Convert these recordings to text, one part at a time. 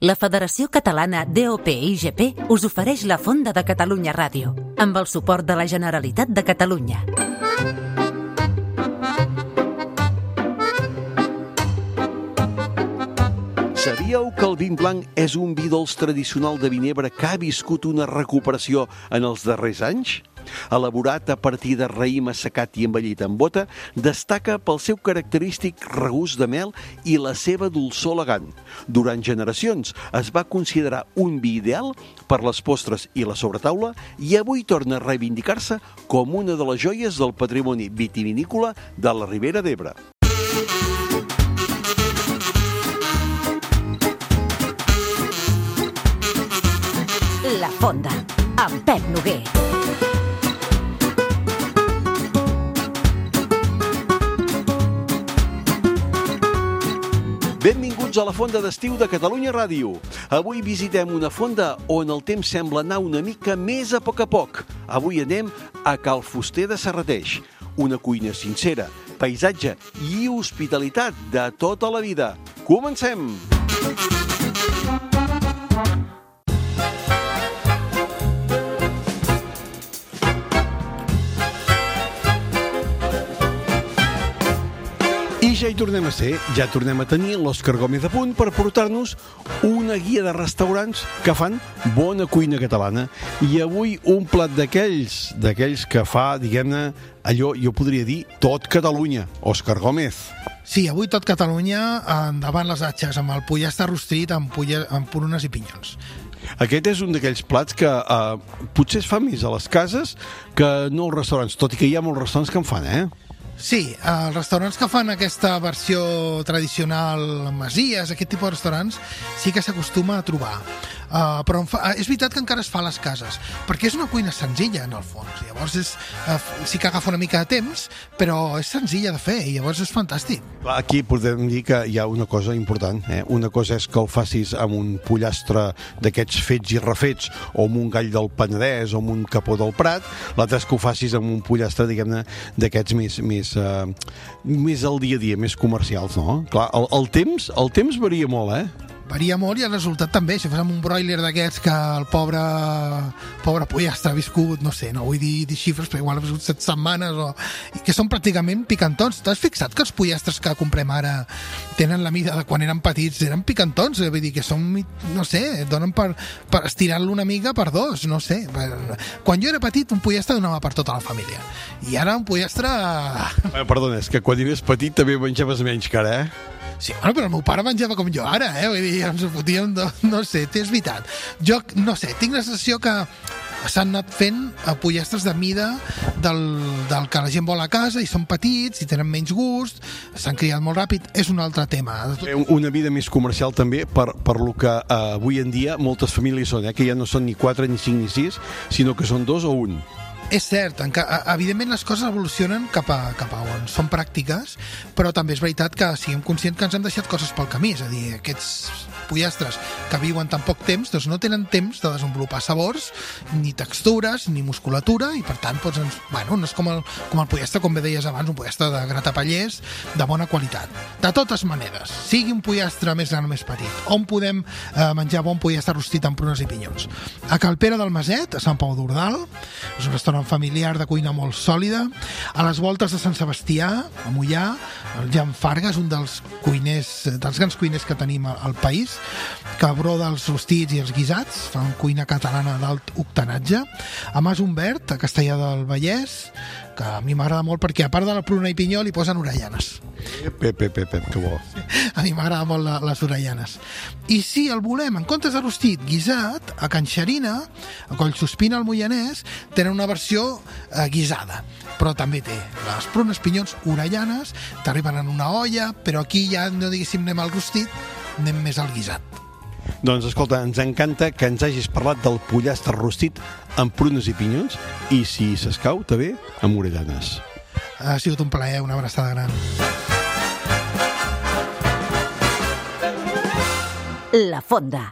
La Federació Catalana DOP-IGP us ofereix la Fonda de Catalunya Ràdio, amb el suport de la Generalitat de Catalunya. Sabíeu que el vin blanc és un vi dolç tradicional de Vinebre que ha viscut una recuperació en els darrers anys? Elaborat a partir de raïm assecat i envellit en bota, destaca pel seu característic regust de mel i la seva dolçor elegant. Durant generacions es va considerar un vi ideal per les postres i la sobretaula i avui torna a reivindicar-se com una de les joies del patrimoni vitivinícola de la Ribera d'Ebre. La Fonda, amb Pep Noguer. Benvinguts a la Fonda d'Estiu de Catalunya Ràdio. Avui visitem una fonda on el temps sembla anar una mica més a poc. Avui anem a Cal Fuster de Serrateix. Una cuina sincera, paisatge i hospitalitat de tota la vida. Comencem! I ja hi tornem a ser, ja tornem a tenir l'Òscar Gómez a punt per portar-nos una guia de restaurants que fan bona cuina catalana. I avui un plat d'aquells que fa, diguem-ne, allò, jo podria dir, tot Catalunya. Òscar Gómez. Sí, avui tot Catalunya endavant les atxes, amb el pollastre rostit amb prunes i pinyons. Aquest és un d'aquells plats que potser es fa més a les cases que no als restaurants, tot i que hi ha molts restaurants que en fan, Sí, els restaurants que fan aquesta versió tradicional masies, aquest tipus de restaurants, sí que s'acostuma a trobar. Però és veritat que encara es fa a les cases, perquè és una cuina senzilla, en el fons. Llavors sí que agafa una mica de temps, però és senzilla de fer, i llavors és fantàstic. Aquí podem dir que hi ha una cosa important. Una cosa és que el facis amb un pollastre d'aquests fets i refets, o amb un gall del Penedès, o amb un capó del Prat. L'altre és que ho facis amb un pollastre, diguem-ne, d'aquests més al dia a dia, més comercials, no? Clar, el temps varia molt, Varia molt i el resultat també. Si fas amb un broiler d'aquests que el pobre pollastre ha viscut, no sé, no vull dir xifres, però igual ha viscut 7 setmanes, i que són pràcticament picantons. T'has fixat que els pollastres que comprem ara tenen la mida de quan eren petits, eren picantons? Vull dir que són, no sé, donen per estirar-lo una mica per dos, no sé. Quan jo era petit, un pollastre donava per tota la família. I ara un pollastre... Perdona, és que quan eres petit també menjaves menys que ara, Sí, bueno, però el meu pare menjava com jo ara, Vull dir, ens ho fotíem, no sé, és veritat. Jo, no sé, tinc la sensació que s'han anat fent pollastres de mida del que la gent vol a casa, i són petits, i tenen menys gust, s'han criat molt ràpid, és un altre tema. Una vida més comercial també, per lo que avui en dia moltes famílies són, que ja no són ni 4, ni 5, ni 6, sinó que són 2 o 1. És cert, evidentment les coses evolucionen cap a on són pràctiques, però també és veritat que siguem conscients que ens han deixat coses pel camí, és a dir, aquests pollastres que viuen tan poc temps, doncs no tenen temps de desenvolupar sabors, ni textures, ni musculatura, i per tant, no és com el pollastre, com bé deies abans, un pollastre de gratapallers de bona qualitat. De totes maneres, sigui un pollastre més gran o més petit, on podem menjar bon pollastre rostit amb prunes i pinyons? A Cal Pere del Maset, a Sant Pau d'Ordal, és un restaurant familiar de cuina molt sòlida. A les voltes de Sant Sebastià, a Moià, el Jan Farga és un dels grans cuiners que tenim al país, que broda els rostits i els guisats, fa una cuina catalana d'alt octanatge. A Mas Humbert, a Castellar del Vallès, que a mi m'agrada molt perquè a part de la pruna i pinyó li posen orellanes. Pep, que bo. A mi m'agrada molt les orellanes. I si el volem, en comptes de rostit, guisat, a Can Xerina, a Collsospina al Moianès, tenen una versió guisada, però també té les prunes, pinyons, orellanes, t'arriben en una olla, però aquí ja no diguéssim anem al rostit, anem més al guisat. Doncs escolta, ens encanta que ens hagis parlat del pollastre rostit amb prunes i pinyons, i si s'escau també amb orellanes. Ha sigut un plaer, una abraçada gran. La Fonda.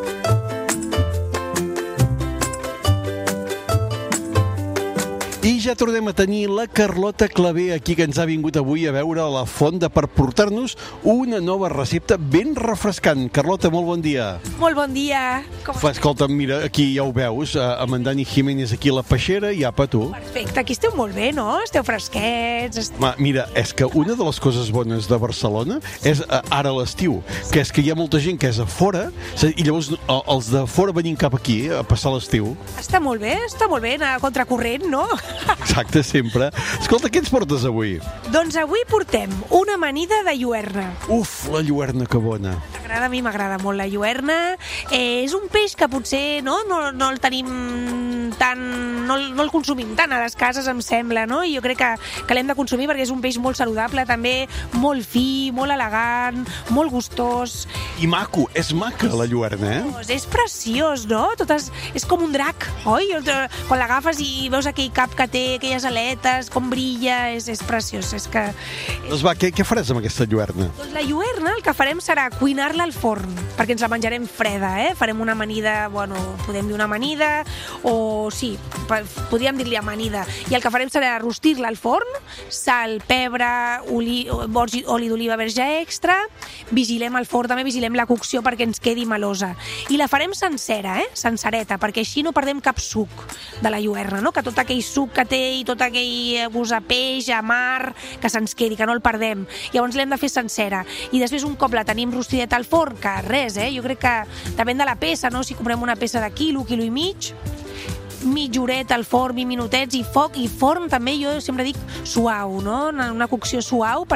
I ja ja tornem a tenir la Carlota Clavé aquí, que ens ha vingut avui a veure a la Fonda per portar-nos una nova recepta ben refrescant. Carlota, molt bon dia. Molt bon dia. Escolta, mira, aquí ja ho veus, amb en Dani Jiménez aquí a la peixera i apa, tu. Perfecte, aquí esteu molt bé, no? Esteu fresquets. Mira, és que una de les coses bones de Barcelona és ara a l'estiu, que és que hi ha molta gent que és a fora i llavors els de fora venint cap aquí a passar l'estiu. Està molt bé, anar a contracorrent, no? Exacte, sempre. Escolta, què ens portes avui? Doncs avui portem una amanida de lluerna. Uf, la lluerna, que bona. A mi m'agrada molt la lluerna. És un peix que potser no el tenim tant, no el consumim tant a les cases, em sembla, no? I jo crec que l'hem de consumir perquè és un peix molt saludable, també molt fi, molt elegant, molt gustós. I maco, és maca la lluerna, És preciós, no? És com un drac, oi? Quan l'agafes i veus aquell cap que té, aquelles aletes, com brilla, és preciós. Doncs va, què faràs amb aquesta lluerna? Doncs la lluerna el que farem serà cuinar-la al forn, perquè ens la menjarem freda, Farem una amanida, podem dir una amanida, o sí, podríem dir-li amanida. I el que farem serà rostir-la al forn, sal, pebre, oli d'oliva verge extra, vigilem el forn, també vigilem la cocció perquè ens quedi melosa. I la farem sencera, sencereta, perquè així no perdem cap suc de la lluerna, no? Que tot aquell suc que té i tot aquell gust a peix, a mar, que se'ns quedi, que no el perdem. Llavors l'hem de fer sencera. I després, un cop la tenim rostideta al forn, que res, jo crec que depèn de la peça, no? Si comprem una peça de quilo i mig, mitja horeta al forn, 20 minutets, i forn també, jo sempre dic suau, no? Una cocció suau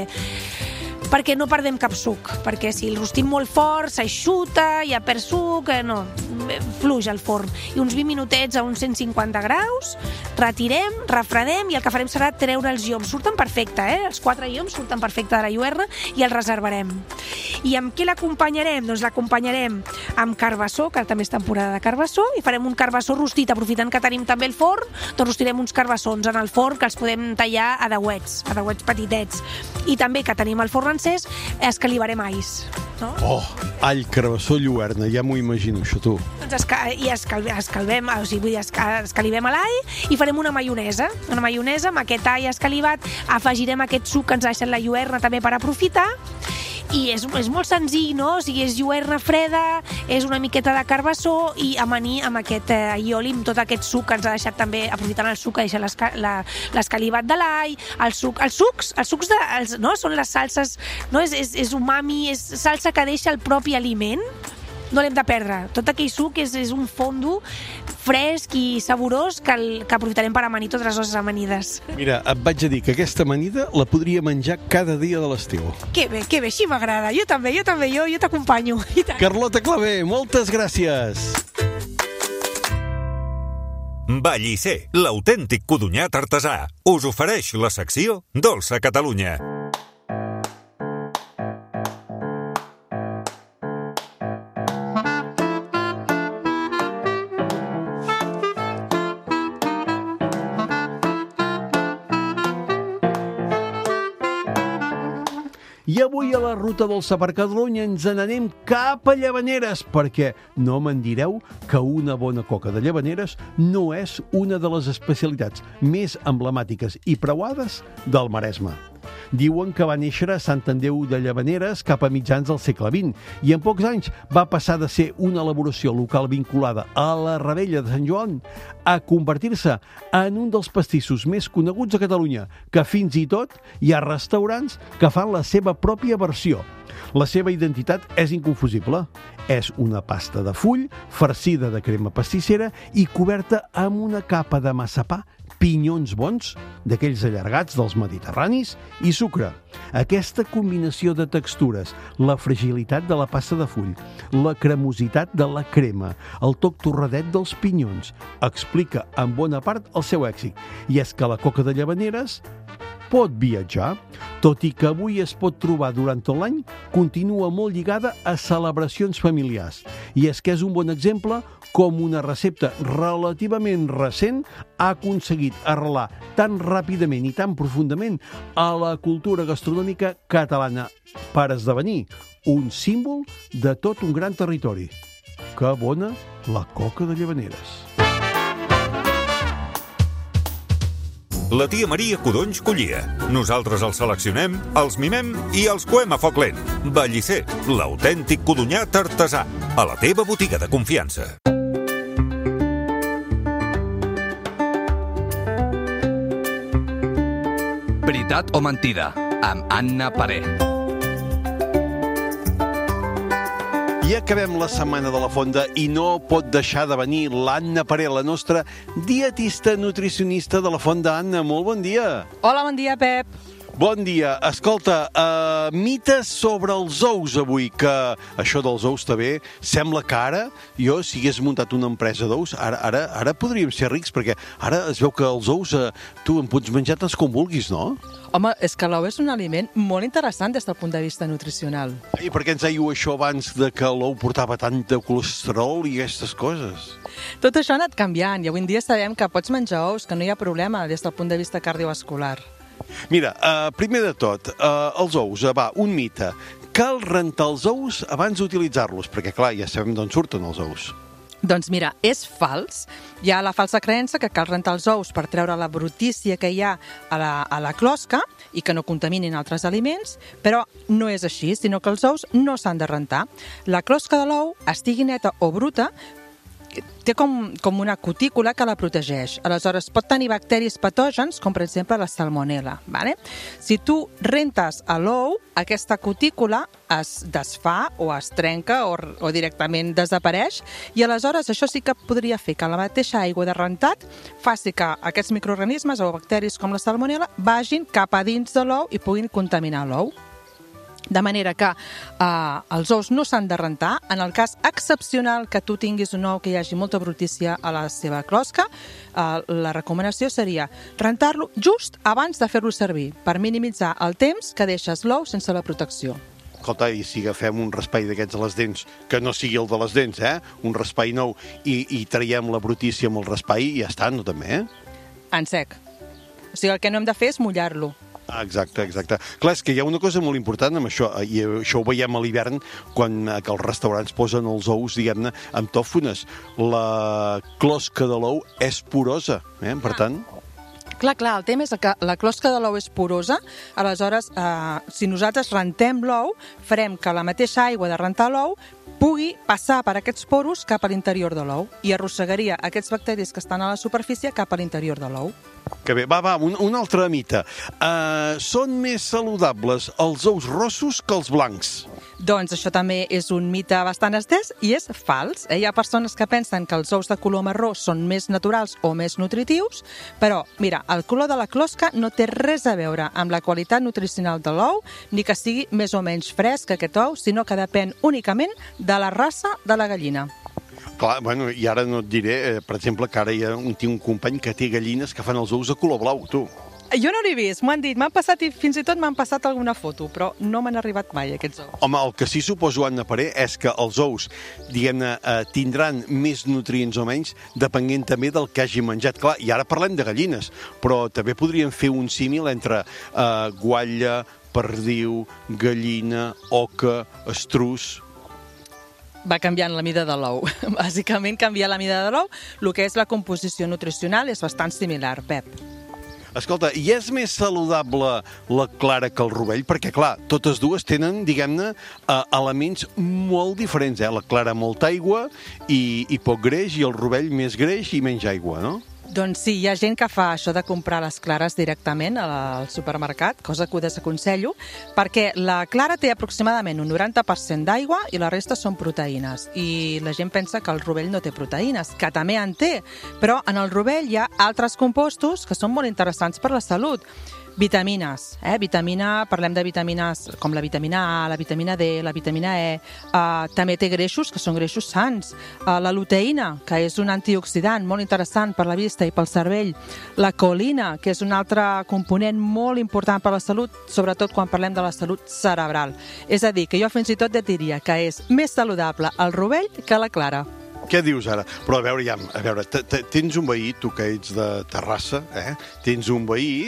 perquè no perdem cap suc, perquè si el rostim molt fort s'eixuta, ja perd suc, no, fluix al forn. I uns 20 minutets a uns 150 graus, retirem, refredem i el que farem serà treure els lloms. Surten perfecte, els 4 lloms surten perfecte de la lluerna i els reservarem. I amb què l'acompanyarem? Doncs l'acompanyarem amb carbassó, que també és temporada de carbassó, i farem un carbassó rostit, aprofitant que tenim també el forn, doncs rostirem uns carbassons en el forn que els podem tallar a deuets petitets. I també que tenim el forn encès, escalivarem alls, no? Oh, all, carbassó, lluerna, ja m'ho imagino, això, tu. Doncs escalivem l'all i farem una maionesa. Una maionesa amb aquest all escalivat, afegirem aquest suc que ens ha deixat la lluerna també per aprofitar. I és molt senzill, no? O sigui, és lluerna freda, és una miqueta de carbassó i amanir amb aquest allioli, amb tot aquest suc que ens ha deixat també, aprofitant el suc que deixa l'escalivat de l'all, els sucs són les salses, no? És umami, és salsa que deixa el propi aliment, no l'hem de perdre. Tot aquell suc és un fondo fresc i saborós que aprofitarem per amanir totes les nostres amanides. Mira, et vaig a dir que aquesta amanida la podria menjar cada dia de l'estiu. Que bé, així m'agrada. Jo també, jo t'acompanyo. Carlota Clavé, moltes gràcies. Vallisser, l'autèntic codonyat artesà, us ofereix la secció Dolça Catalunya. I avui a la Ruta Dolça per Catalunya ens n'anem cap a Llavaneres, perquè no me'n direu que una bona coca de Llavaneres no és una de les especialitats més emblemàtiques i preuades del Maresme. Diuen que va néixer a Sant Andreu de Llavaneres cap a mitjans del segle XX i en pocs anys va passar de ser una elaboració local vinculada a la Rebella de Sant Joan a convertir-se en un dels pastissos més coneguts a Catalunya, que fins i tot hi ha restaurants que fan la seva pròpia versió. La seva identitat és inconfusible. És una pasta de full, farcida de crema pastissera i coberta amb una capa de massapà, pinyons bons, d'aquells allargats dels mediterranis, i sucre. Aquesta combinació de textures, la fragilitat de la pasta de full, la cremositat de la crema, el toc torradet dels pinyons, explica en bona part el seu èxit. I és que la coca de Llavaneres pot viatjar, tot i que avui es pot trobar durant tot l'any, continua molt lligada a celebracions familiars. I és que és un bon exemple com una recepta relativament recent ha aconseguit arrelar tan ràpidament i tan profundament a la cultura gastronòmica catalana per esdevenir un símbol de tot un gran territori. Que bona la coca de Llavaneres! La tia Maria Codonys collia. Nosaltres els seleccionem, els mimem i els coem a foc lent. Bellicer, l'autèntic codonyat artesà. A la teva botiga de confiança. Veritat o mentida, amb Anna Paré. I acabem la setmana de la Fonda i no pot deixar de venir l'Anna Paré, la nostra dietista nutricionista de la Fonda. Anna, molt bon dia. Hola, bon dia, Pep. Bon dia. Escolta, mites sobre els ous avui, que això dels ous també sembla que ara, jo, si hagués muntat una empresa d'ous, ara podríem ser rics, perquè ara es veu que els ous tu en pots menjar tants com vulguis, no? Home, és que l'ou és un aliment molt interessant des del punt de vista nutricional. I per què ens dèieu això abans de que l'ou portava tant de colesterol i aquestes coses? Tot això ha anat canviant i avui en dia sabem que pots menjar ous, que no hi ha problema des del punt de vista cardiovascular. Mira, primer de tot, els ous, un mite. Cal rentar els ous abans d'utilitzar-los, perquè clar, ja sabem d'on surten els ous. Doncs mira, és fals. Hi ha la falsa creença que cal rentar els ous per treure la brutícia que hi ha a la closca i que no contaminin altres aliments, però no és així, sinó que els ous no s'han de rentar. La closca de l'ou, estigui neta o bruta, té com una cutícula que la protegeix. Aleshores, pot tenir bacteris patògens, com per exemple la salmonella. Vale? Si tu rentes a l'ou, aquesta cutícula es desfà o es trenca o directament desapareix i aleshores això sí que podria fer que la mateixa aigua de rentat faci que aquests microorganismes o bacteris com la salmonella vagin cap a dins de l'ou i puguin contaminar l'ou. De manera que els ous no s'han de rentar. En el cas excepcional que tu tinguis un ou que hi hagi molta brutícia a la seva closca, la recomanació seria rentar-lo just abans de fer-lo servir, per minimitzar el temps que deixes l'ou sense la protecció. Escolta, i si agafem un raspall d'aquests a les dents, que no sigui el de les dents, un raspall nou, i traiem la brutícia amb el raspall, ja està, no també, En sec. O sigui, el que no hem de fer és mullar-lo. Exacte. Clar, és que hi ha una cosa molt important amb això, i això ho veiem a l'hivern quan que els restaurants posen els ous, diguem-ne, amb tòfones. La closca de l'ou és porosa, per tant... Clar, el tema és que la closca de l'ou és porosa, aleshores, si nosaltres rentem l'ou, farem que la mateixa aigua de rentar l'ou pugui passar per aquests poros cap a l'interior de l'ou i arrossegaria aquests bacteris que estan a la superfície cap a l'interior de l'ou. Que bé, un altre mite. Són més saludables els ous rossos que els blancs? Doncs això també és un mite bastant estès i és fals. Hi ha persones que pensen que els ous de color marró són més naturals o més nutritius, però, mira, el color de la closca no té res a veure amb la qualitat nutricional de l'ou, ni que sigui més o menys fresc aquest ou, sinó que depèn únicament de la raça de la gallina. Clar, bueno, i ara no et diré, per exemple, que ara tinc un company que té gallines que fan els ous de color blau, tu. Jo no l'he vist, m'ho han dit, m'han passat i fins i tot m'han passat alguna foto, però no m'han arribat mai aquests ous. Home, el que sí suposo, Anna Paré, és que els ous, diguem-ne, tindran més nutrients o menys, depenent també del que hagi menjat. Clar, i ara parlem de gallines, però també podríem fer un símil entre guatlla, perdiu, gallina, oca, estruç... Va canviant la mida de l'ou. Bàsicament, canviar la mida de l'ou, el que és la composició nutricional és bastant similar, Pep. Escolta, i és més saludable la clara que el rovell? Perquè, clar, totes dues tenen, diguem-ne, elements molt diferents, La clara molta aigua i poc greix, i el rovell més greix i menys aigua, no? Doncs sí, hi ha gent que fa això de comprar les clares directament al supermercat, cosa que ho desaconsello, perquè la clara té aproximadament un 90% d'aigua i la resta són proteïnes. I la gent pensa que el rovell no té proteïnes, que també en té, però en el rovell hi ha altres compostos que són molt interessants per la salut. Vitamines, parlem de vitamines com la vitamina A, la vitamina D, la vitamina E, també té greixos que són greixos sans, la luteïna, que és un antioxidant molt interessant per la vista i pel cervell, la colina, que és un altre component molt important per la salut, sobretot quan parlem de la salut cerebral. És a dir, que jo fins i tot et diria que és més saludable el rovell que la clara. Què dius ara? Però a veure, tens un veí, tu que ets de Terrassa, tens un veí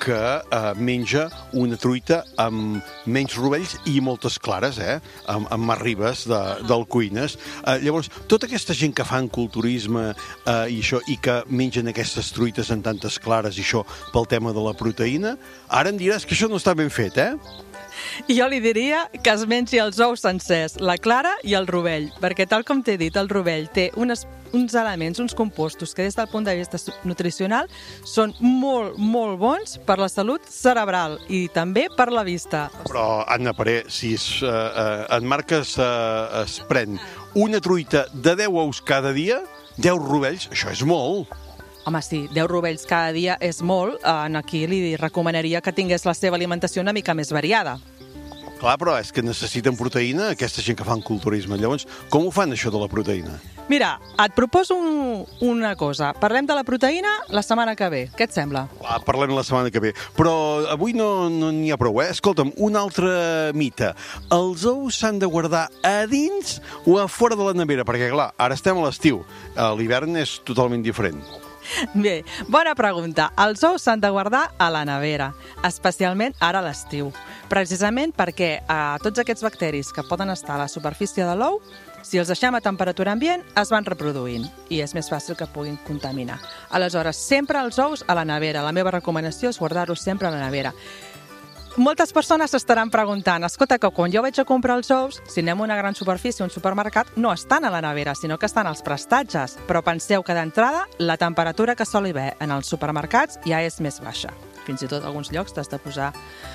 que menja una truita amb menys rovells i moltes clares, amb Marribes del Cuines. Llavors, tota aquesta gent que fan culturisme i això, i que mengen aquestes truites en tantes clares i això pel tema de la proteïna, ara em diràs que això no està ben fet, Jo li diria que es mengi els ous sencers, la clara i el rovell, perquè tal com t'he dit, el rovell té uns elements, uns compostos que des del punt de vista nutricional són molt, molt bons per la salut cerebral i també per la vista. Però, Anna Paré, si en Marques es pren una truita de 10 ous cada dia, 10 rovells, això és molt. Home, sí, 10 rovells cada dia és molt. Aquí li recomanaria que tingués la seva alimentació una mica més variada. Clar, però és que necessiten proteïna, aquesta gent que fan culturisme. Llavors, com ho fan, això de la proteïna? Mira, et proposo una cosa. Parlem de la proteïna la setmana que ve. Què et sembla? Clar, parlem la setmana que ve. Però avui no n'hi ha prou, Escolta'm, un altre mite. Els ous s'han de guardar a dins o a fora de la nevera? Perquè, clar, ara estem a l'estiu. L'hivern és totalment diferent. Bé, bona pregunta. Els ous s'han de guardar a la nevera, especialment ara a l'estiu. Precisament perquè tots aquests bacteris que poden estar a la superfície de l'ou, si els deixem a temperatura ambient, es van reproduint i és més fàcil que puguin contaminar. Aleshores, sempre els ous a la nevera. La meva recomanació és guardar-los sempre a la nevera. Moltes persones s'estaran preguntant, escolta, que quan jo vaig a comprar els ous, si anem a una gran superfície, un supermercat, no estan a la nevera, sinó que estan als prestatges. Però penseu que d'entrada la temperatura que sol haver en els supermercats ja és més baixa. Fins i tot a alguns llocs t'has de posar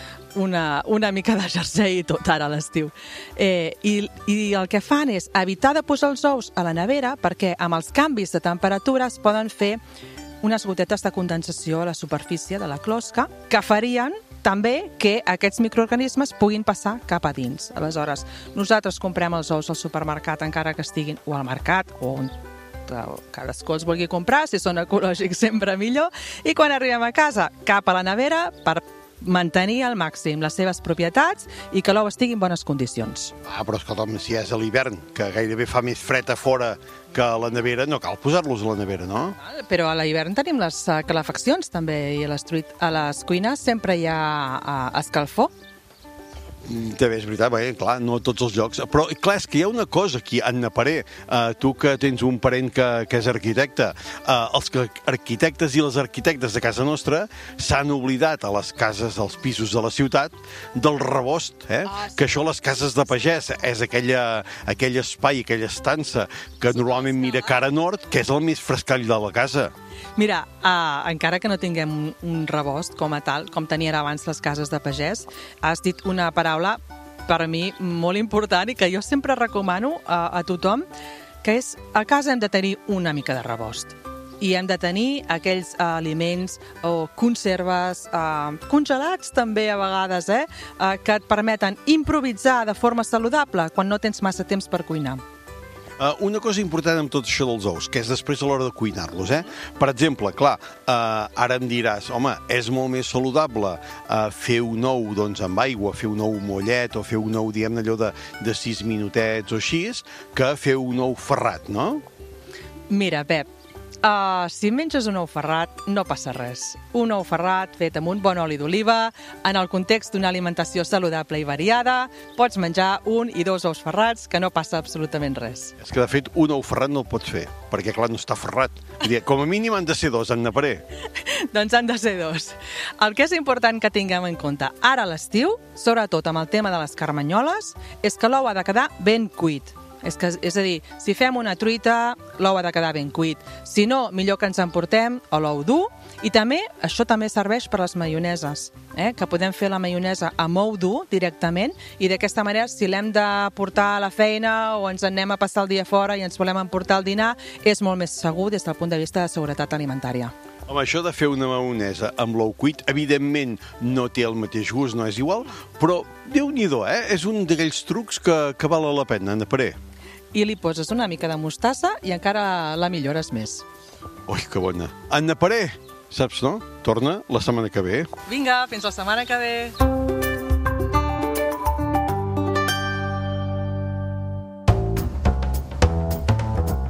una mica de jersei i tot ara a l'estiu. I el que fan és evitar de posar els ous a la nevera perquè amb els canvis de temperatura es poden fer unes gotetes de condensació a la superfície de la closca que farien també que aquests microorganismes puguin passar cap a dins. Aleshores, nosaltres comprem els ous al supermercat encara que estiguin o al mercat o on cadascú els vulgui comprar, si són ecològics sempre millor, i quan arribem a casa cap a la nevera per mantenir al màxim les seves propietats i que l'ou estigui en bones condicions. Però escolta'm, si és a l'hivern, que gairebé fa més fred a fora que a la nevera, no cal posar-los a la nevera, no? Però a l'hivern tenim les calefaccions també i a les cuines sempre hi ha escalfor. També és veritat, bé, clar, no a tots els llocs. Però, clar, és que hi ha una cosa aquí, Anna Paré, tu que tens un parent que és arquitecte, els arquitectes i les arquitectes de casa nostra s'han oblidat a les cases, als pisos de la ciutat, del rebost, sí. Que això, les cases de pagès, és aquell espai, aquella estança que normalment mira cara nord, que és el més frescall de la casa. Mira, encara que no tinguem un rebost com a tal, com tenien abans les cases de pagès, has dit una paraula per a mi molt important i que jo sempre recomano a tothom, que és a casa hem de tenir una mica de rebost. I hem de tenir aquells aliments o conserves congelats també a vegades, que et permeten improvisar de forma saludable quan no tens massa temps per cuinar. Una cosa important amb tot això dels ous, que és després a l'hora de cuinar-los, Per exemple, clar, ara em diràs, home, és molt més saludable fer un ou doncs, amb aigua, fer un ou mollet o fer un ou, diguem-ne, allò de 6 minutets o així, que fer un ou ferrat, no? Mira, Pep, si menges un ou ferrat, no passa res. Un ou ferrat fet amb un bon oli d'oliva, en el context d'una alimentació saludable i variada, pots menjar 1 i 2 ous ferrats, que no passa absolutament res. És que, de fet, un ou ferrat no el pots fer, perquè, clar, no està ferrat. Com a mínim han de ser 2, Anna Paré. Doncs han de ser 2. El que és important que tinguem en compte ara a l'estiu, sobretot amb el tema de les carmanyoles, és que l'ou ha de quedar ben cuit. És a dir, si fem una truita, l'ou ha de quedar ben cuit. Si no, millor que ens emportem l'ou dur. I també, això també serveix per les maioneses, que podem fer la maionesa amb ou dur directament i d'aquesta manera, si l'hem de portar a la feina o ens anem a passar el dia fora i ens volem emportar el dinar, és molt més segur des del punt de vista de seguretat alimentària. Home, això de fer una maionesa amb l'ou cuit, evidentment no té el mateix gust, no és igual, però Déu-n'hi-do, és un d'aquells trucs que val la pena, Anna Paré. I li poses una mica de mostassa i encara la millores més. Ui, que bona. Anna Paré, saps, no? Torna la setmana que ve. Vinga, fins la setmana que ve.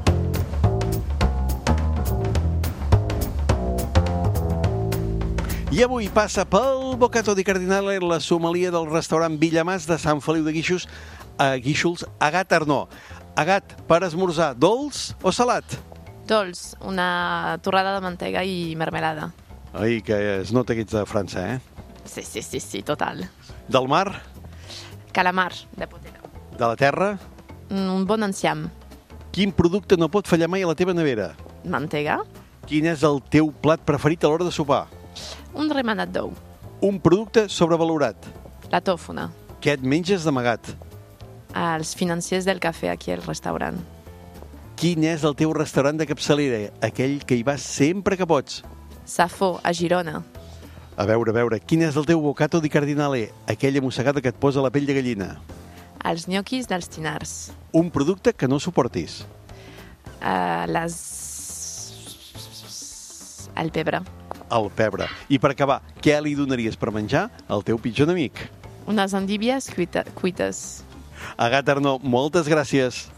I I avui passa pel Bocato di Cardinale la sommelier del restaurant Villamàs de Sant Feliu de Guíxols, Agat Arnó. Agat, per esmorzar, dolç o salat? Dolç, una torrada de mantega i mermelada. Ai, que es nota que ets de França, eh? Sí, total. Del mar? Calamar, de potera. De la terra? Un bon enciam. Quin producte no pot fallar mai a la teva nevera? Mantega. Quin és el teu plat preferit a l'hora de sopar? Un remenat d'ou. Un producte sobrevalorat? La tòfona. Què et menges d'amagat? Els financers del cafè aquí al restaurant. Quin és el teu restaurant de capçalera, aquell que hi vas sempre que pots? Safo, a Girona. A veure, quin és el teu Bocato di Cardinale, aquella mossegada que et posa la pell de gallina? Els nyoquis dels Tinars. Un producte que no suportis? El pebre. El pebre. I per acabar, què li donaries per menjar al teu pitjor enemic? Unes endívies cuites. Agat Arnó, moltes gràcies.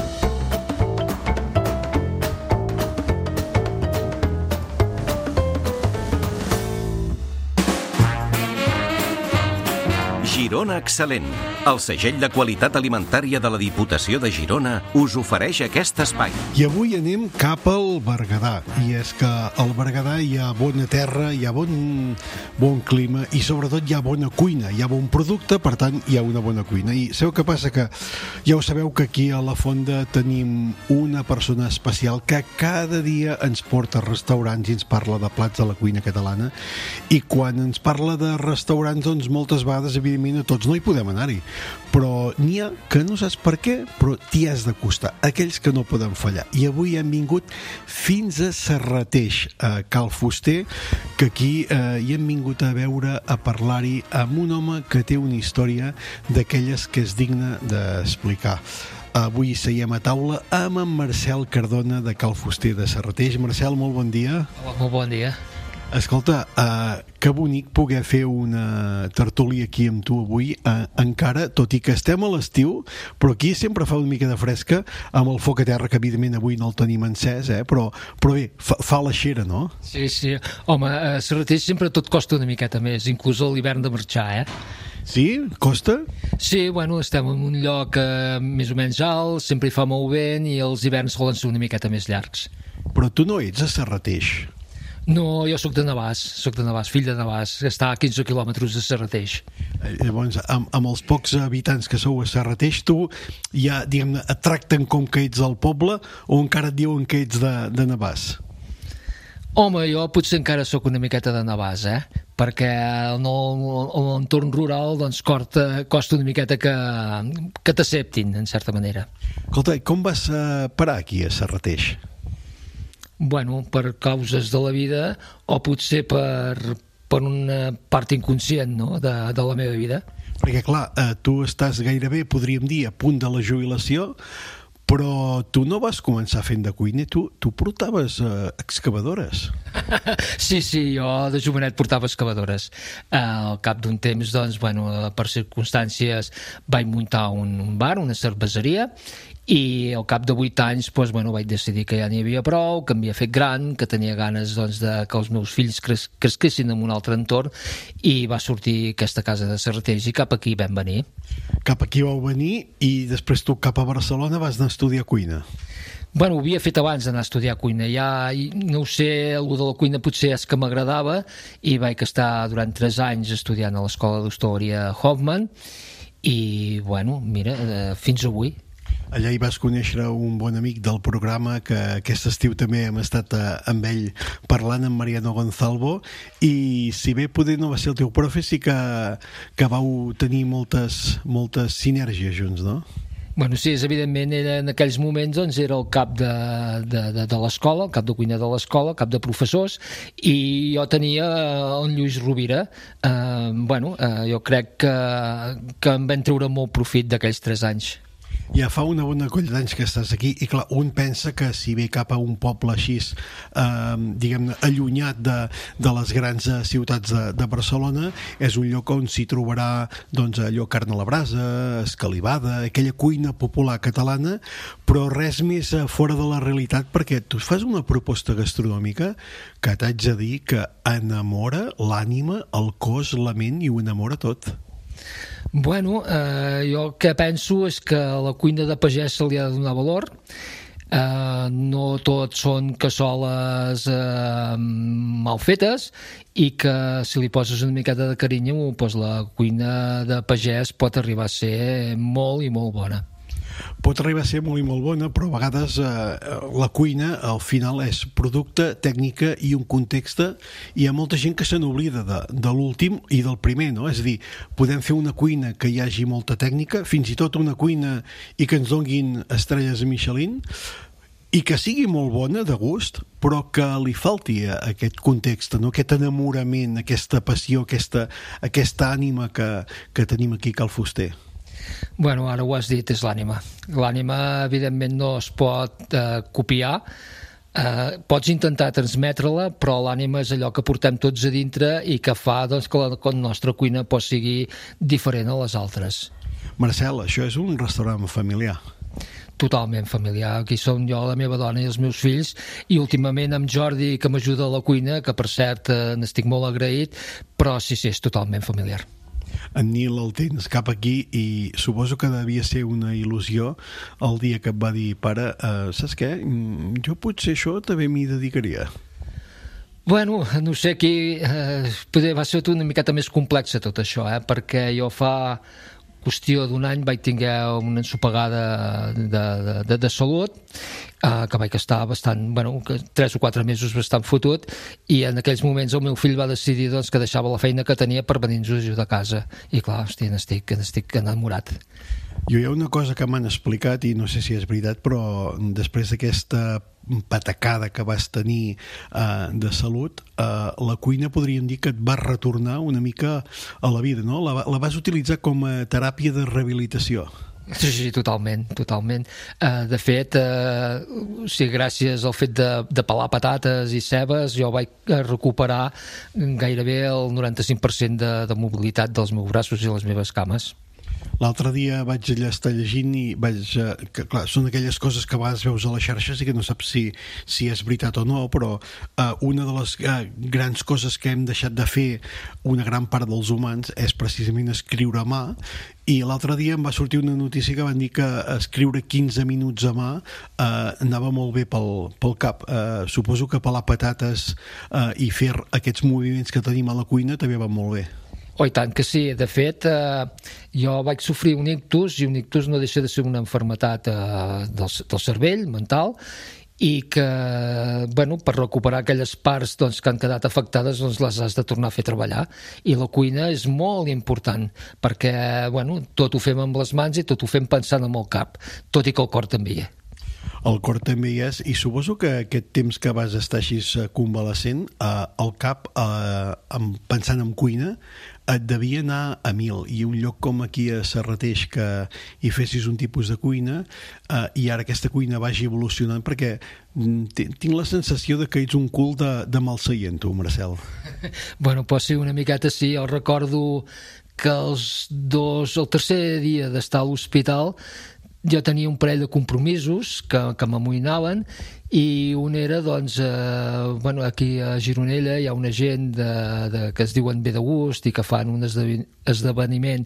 Girona Excel·lent. El segell de qualitat alimentària de la Diputació de Girona us ofereix aquest espai. I avui anem cap al Berguedà. I és que al Berguedà hi ha bona terra, hi ha bon clima i sobretot hi ha bona cuina, hi ha bon producte, per tant hi ha una bona cuina. I sabeu què passa? Que ja ho sabeu que aquí a la Fonda tenim una persona especial que cada dia ens porta a restaurants i ens parla de plats de la cuina catalana, i quan ens parla de restaurants, doncs moltes vegades, evidentment, a tots no hi podem anar-hi, però n'hi ha que no saps per què, però t'hi has d'acostar, aquells que no poden fallar. I avui hem vingut fins a Serrateix, a Cal Fuster, que aquí hi hem vingut a veure, a parlar-hi amb un home que té una història d'aquelles que és digna d'explicar. Avui seiem a taula amb en Marcel Cardona de Cal Fuster de Serrateix. Marcel, molt bon dia. Hola, molt bon dia. Escolta, que bonic poder fer una tertúlia aquí amb tu avui, encara, tot i que estem a l'estiu, però aquí sempre fa una mica de fresca, amb el foc a terra, que evidentment avui no el tenim encès, però bé, fa la xera, no? Sí. Home, a Serrateix sempre tot costa una miqueta més, inclús a l'hivern de marxar, Sí? Costa? Sí, bueno, estem en un lloc més o menys alt, sempre hi fa molt vent i els hiverns solen ser una miqueta més llargs. Però tu no ets a Serrateix. No, jo sóc de Navàs, fill de Navàs, que està a 15 quilòmetres de Serrateix. Llavors, amb els pocs habitants que sou a Serrateix, tu ja, diguem-ne, et tracten com que ets del poble o encara et diuen que ets de Navàs? Home, jo potser encara sóc una miqueta de Navàs, perquè l'entorn rural doncs, costa una miqueta que t'acceptin, en certa manera. Escolta, com vas parar aquí a Serrateix? Bueno, per causes de la vida o potser per una part inconscient, no?, de la meva vida. Perquè, clar, tu estàs gairebé, podríem dir, a punt de la jubilació, però tu no vas començar fent de cuiner, tu portaves excavadores. Sí, jo de jovenet portava excavadores. Al cap d'un temps, doncs, per circumstàncies vaig muntar un bar, una cerveseria, i al cap de 8 anys vaig decidir que ja n'hi havia prou, que m'havia fet gran, que tenia ganes que els meus fills cresquessin en un altre entorn, i va sortir aquesta casa de Serrateix i cap aquí vam venir. Cap aquí vau venir i després tu cap a Barcelona vas anar a estudiar cuina. Bueno, ho havia fet abans d'anar a estudiar cuina. Ja, no ho sé, allò de la cuina potser és que m'agradava i vaig estar durant 3 anys estudiant a l'Escola d'Hostaleria Hoffman i, mira, fins avui. Allà hi vas conèixer un bon amic del programa que aquest estiu també hem estat amb ell parlant, amb Mariano Gonzalvo, i si bé poder no va ser el teu profe, sí que vau tenir moltes sinergies junts, no? Bueno, sí, evidentment en aquells moments doncs, era el cap de l'escola, el cap de cuina de l'escola, cap de professors, i jo tenia en Lluís Rovira. Jo crec que em van treure molt profit d'aquells 3 anys. Ja fa una bona colla d'anys que estàs aquí i clar, un pensa que si ve cap a un poble així diguem-ne, allunyat de les grans ciutats de Barcelona, és un lloc on s'hi trobarà doncs, allò carn a la brasa, escalivada, aquella cuina popular catalana, però res més fora de la realitat, perquè tu fas una proposta gastronòmica que t'haig de dir que enamora l'ànima, el cos, la ment i ho enamora tot. Bueno, jo el que penso és que a la cuina de pagès se li ha de donar valor. No tot són cassoles mal fetes i que si li poses una miqueta de carinyo, doncs la cuina de pagès pot arribar a ser molt i molt bona. Pot arribar a ser molt i molt bona, però a vegades la cuina al final és producte, tècnica i un context, i hi ha molta gent que se n'oblida de l'últim i del primer, no? És a dir, podem fer una cuina que hi hagi molta tècnica, fins i tot una cuina i que ens donguin estrelles a Michelin, i que sigui molt bona de gust, però que li falti aquest context, no? Aquest enamorament, aquesta passió, aquesta ànima que tenim aquí a Cal Fuster. Bueno, ara ho has dit, és l'ànima. L'ànima, evidentment, no es pot copiar. Pots intentar transmetre-la, però l'ànima és allò que portem tots a dintre i que fa doncs, que la nostra cuina sigui diferent a les altres. Marcel, això és un restaurant familiar. Totalment familiar. Aquí som jo, la meva dona i els meus fills, i últimament amb Jordi, que m'ajuda a la cuina, que per cert n'estic molt agraït, però sí, és totalment familiar. En Nil el tens cap aquí i suposo que devia ser una il·lusió el dia que et va dir, pare, saps què? Jo potser això també m'hi dedicaria. Bueno, no sé qui... va ser una miqueta més complexa tot això, perquè jo fa qüestió d'un any vaig tenir una ensopegada de salut, que vaig estar bastant, 3 o 4 mesos bastant fotut, i en aquells moments el meu fill va decidir doncs, que deixava la feina que tenia per venir-nos a ajudar a casa. I clar, n'estic enamorat. Jo hi ha una cosa que m'han explicat, i no sé si és veritat, però després d'aquesta patacada que vas tenir de salut, la cuina podríem dir que et va retornar una mica a la vida, no? La vas utilitzar com a teràpia de rehabilitació. Sí, totalment. De fet, gràcies al fet de pelar patates i cebes, jo vaig recuperar gairebé el 95% de mobilitat dels meus braços i les meves cames. L'altre dia vaig allà estar llegint i que, clar, són aquelles coses que a vegades veus a les xarxes i que no saps si és veritat o no, però una de les grans coses que hem deixat de fer una gran part dels humans és precisament escriure a mà, i l'altre dia em va sortir una notícia que van dir que escriure 15 minuts a mà anava molt bé pel cap. Suposo que pelar patates i fer aquests moviments que tenim a la cuina també va molt bé. Oh, i tant que sí. De fet, jo vaig sofrir un ictus, i un ictus no deixa de ser una malaltia del cervell, mental, i que, per recuperar aquelles parts que han quedat afectades, les has de tornar a fer treballar. I la cuina és molt important, perquè, tot ho fem amb les mans i tot ho fem pensant amb el cap, tot i que el cor també hi és. El cor també hi és, i suposo que aquest temps que vas estar així convalescent, el cap, pensant en cuina, et devia anar a 1000, i un lloc com aquí a Serrateix que hi fessis un tipus de cuina, i ara aquesta cuina vagi evolucionant, perquè tinc la sensació de que ets un cul de mal seient, tu, Marcel. Pot ser una miqueta, sí. Jo recordo que el tercer dia d'estar a l'hospital jo tenia un parell de compromisos que m'amoïnaven, i un era, aquí a Gironella hi ha una gent que es diuen Bé de Gust i que fan un esdeveniment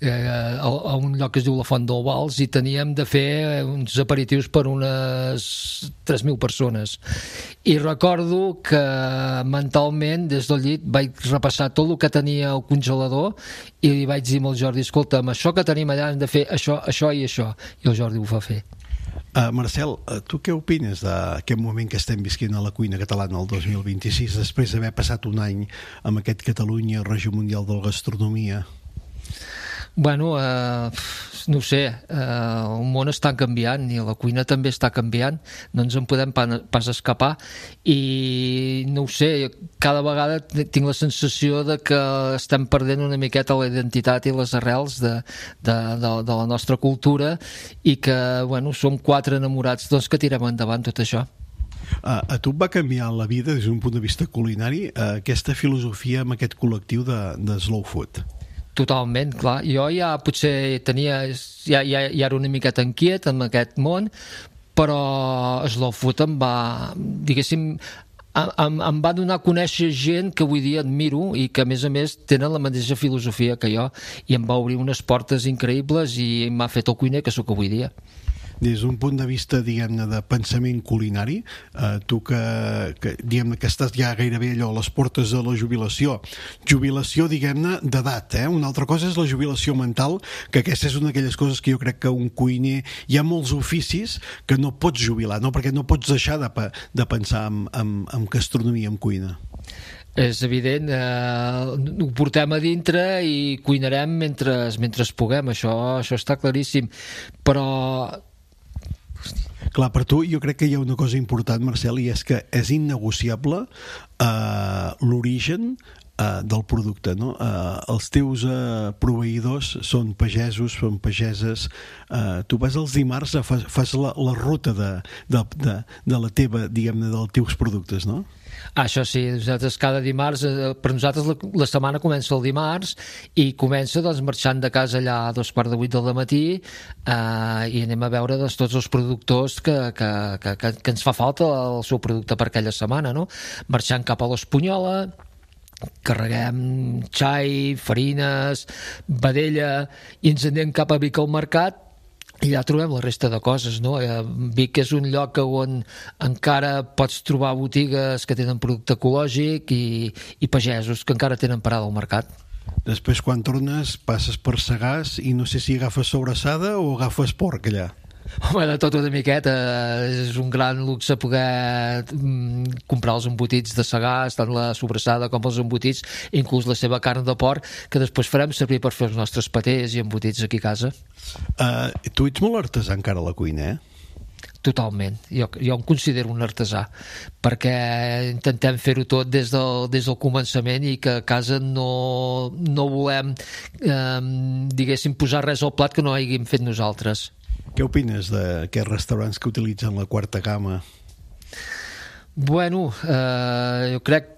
a un lloc que es diu la Font del Vals, i teníem de fer uns aperitius per unes 3.000 persones. I recordo que mentalment des del llit vaig repassar tot el que tenia al congelador i li vaig dir al Jordi, escolta'm, això que tenim allà hem de fer això, això i això, i el Jordi ho va fer. Marcel, tu què opines d'aquest moment que estem visquent a la cuina catalana el 2026, després d'haver passat un any amb aquest Catalunya Regió Mundial de la Gastronomia? no ho sé, el món està canviant i la cuina també està canviant, no ens en podem pas escapar i no ho sé, cada vegada tinc la sensació de que estem perdent una miqueta la identitat i les arrels de la nostra cultura i que, bueno, som 4 enamorats doncs, que tirem endavant tot això. A tu et va canviar la vida des d'un punt de vista culinari aquesta filosofia amb aquest col·lectiu de slow food? Totalment, clar. Jo ja potser ja era una miqueta inquiet amb aquest món, però Slow Food em va, diguéssim, em va donar a conèixer gent que avui dia admiro i que a més tenen la mateixa filosofia que jo i em va obrir unes portes increïbles i m'ha fet el cuiner que sóc avui dia. Des d'un punt de vista, diguem-ne, de pensament culinari, tu que diguem-ne que estàs ja gairebé allò a les portes de la jubilació, diguem-ne, d'edat, una altra cosa és la jubilació mental, que aquesta és una d'aquelles coses que jo crec que un cuiner, hi ha molts oficis que no pots jubilar, no? Perquè no pots deixar de pensar en gastronomia, en cuina. És evident, ho portem a dintre i cuinarem mentre puguem, això està claríssim, però... Clar, per tu jo crec que hi ha una cosa important, Marcel, i és que és innegociable l'origen del producte, no? Els teus proveïdors són pagesos, són pageses, tu vas els dimarts, fas la ruta de la teva, diguem-ne, dels teus productes, no? Això sí, nosaltres cada dimarts, per nosaltres la setmana comença el dimarts i comença doncs, marxant de casa allà a 7:45 del matí i anem a veure doncs, tots els productors que ens fa falta el seu producte per aquella setmana, no? Marxant cap a l'Espunyola, carreguem xai, farines, vedella i ens anem cap a Vic al Mercat i allà trobem la resta de coses, no? Vic és un lloc on encara pots trobar botigues que tenen producte ecològic i pagesos que encara tenen parada al mercat. Després, quan tornes, passes per Sagàs i no sé si agafes sobrassada o agafes porc allà. Home, de tot una miqueta, és un gran luxe poder comprar els embotits de Sagàs, tant la sobrassada com els embotits, inclús la seva carn de porc, que després farem servir per fer els nostres patés i embotits aquí a casa. Tu ets molt artesà encara a la cuina, Totalment, jo em considero un artesà perquè intentem fer-ho tot des del començament i que a casa no volem diguéssim posar res al plat que no hàgim fet nosaltres. Què opines d'aquests restaurants que utilitzen la quarta gamma? Bueno, jo crec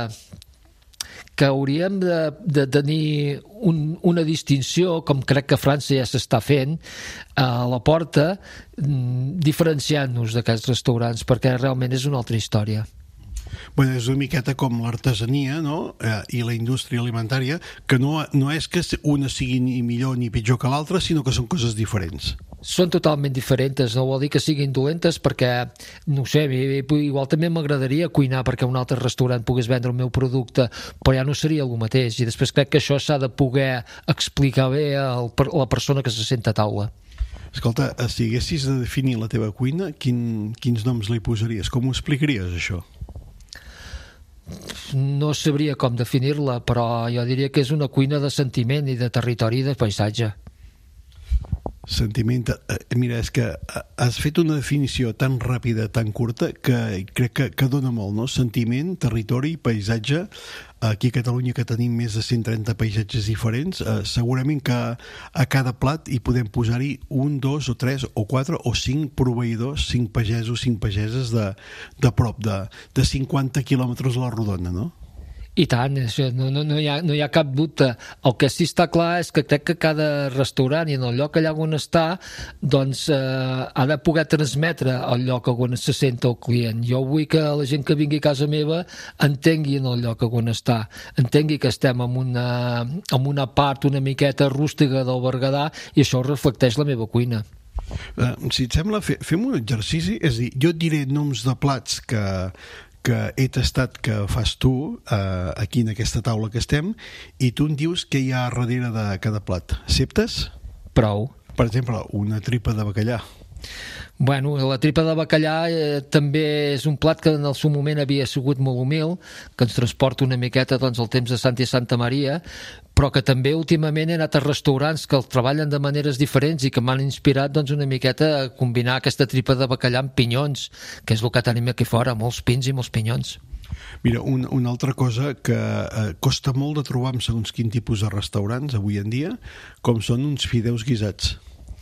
que hauríem de tenir una distinció, com crec que a França ja s'està fent, a la porta, diferenciant-nos d'aquests restaurants, perquè realment és una altra història. Bueno, és una miqueta com l'artesania, no? I la indústria alimentària, que no és que una sigui ni millor ni pitjor que l'altra, sinó que són coses diferents. Són totalment diferents, no vol dir que siguin dolentes perquè, no sé, igual també m'agradaria cuinar perquè un altre restaurant pogués vendre el meu producte, però ja no seria el mateix i després crec que això s'ha de poder explicar bé a la persona que se sent a taula. Escolta, si haguessis de definir la teva cuina, quins noms li posaries? Com ho explicaries, això? No sabria com definir-la, però jo diria que és una cuina de sentiment i de territori i de paisatge. Sentiment, mira, és que has fet una definició tan ràpida, tan curta, que crec que dona molt, no? Sentiment, territori, paisatge. Aquí a Catalunya, que tenim més de 130 paisatges diferents, segurament que a cada plat hi podem posar-hi 1, 2 o 3 o 4 o 5 proveïdors, 5 pagesos, 5 pageses de prop de 50 quilòmetres a la rodona, no? I tant, no hi ha cap dubte. El que sí està clar és que crec que cada restaurant i en el lloc allà on està doncs ha de poder transmetre el lloc on se senta el client. Jo vull que la gent que vingui a casa meva entengui en el lloc on està, entengui que estem en una part una miqueta rústega del Berguedà i això reflecteix la meva cuina. Si et sembla, fem un exercici, és a dir, jo et diré noms de plats que he tastat que fas tu aquí en aquesta taula que estem i tu em dius què hi ha darrere de cada plat. Acceptes? Prou. Per exemple, una tripa de bacallà. Bueno, la tripa de bacallà també és un plat que en el seu moment havia sigut molt humil, que ens transporta una miqueta doncs, al temps de Santa i Santa Maria, però que també últimament he anat a restaurants que el treballen de maneres diferents i que m'han inspirat doncs, una miqueta a combinar aquesta tripa de bacallà amb pinyons, que és el que tenim aquí fora, molts pins i molts pinyons. Mira, una altra cosa que costa molt de trobar en segons quin tipus de restaurants avui en dia, com són uns fideus guisats.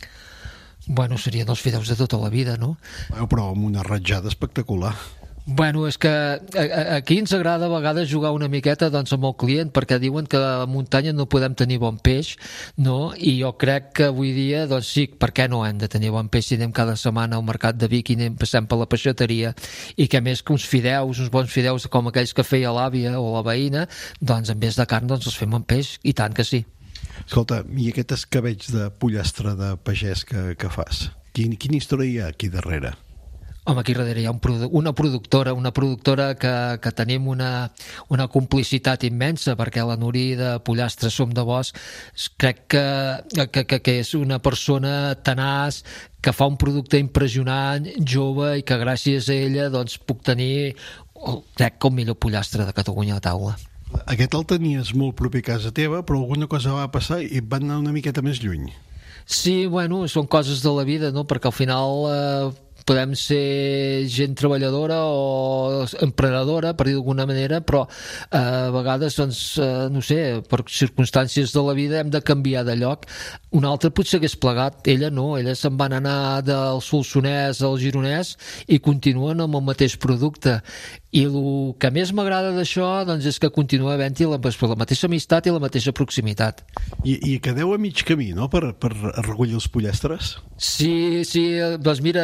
Bueno, serien els fideus de tota la vida, no? Però amb una ratjada espectacular. Bueno, és que aquí ens agrada a vegades jugar una miqueta doncs, amb el client, perquè diuen que a la muntanya no podem tenir bon peix, no? I jo crec que avui dia, doncs sí, per què no hem de tenir bon peix si anem cada setmana al mercat de Vic i anem passant per la peixateria, i que més que uns bons fideus com aquells que feia l'àvia o la veïna, doncs en vez de carn doncs els fem amb peix, i tant que sí. Escolta, i aquest escabeig de pollastre de pagès que fas? Quina història hi ha aquí darrere? Home, aquí darrere hi ha una productora que tenim una complicitat immensa, perquè la Núria de Pollastre Som de Bosc crec que és una persona tenaç, que fa un producte impressionant, jove, i que gràcies a ella doncs, puc tenir, crec que el millor pollastre de Catalunya a la taula. Aquest el tenies molt proper a casa teva, però alguna cosa va passar i et van anar una miqueta més lluny. Sí, bueno, són coses de la vida, no? Perquè al final podem ser gent treballadora o emprenedora, per dir d'alguna manera, però a vegades, doncs, no sé, per circumstàncies de la vida hem de canviar de lloc. Una altra potser hagués plegat, ella no, ella se'n van anar del Solsonès al Gironès i continuen amb el mateix producte. I el que més m'agrada d'això doncs, és que continua havent-hi la mateixa amistat i la mateixa proximitat. I quedeu a mig camí, no?, per recollir els pollastres? Sí, doncs mira,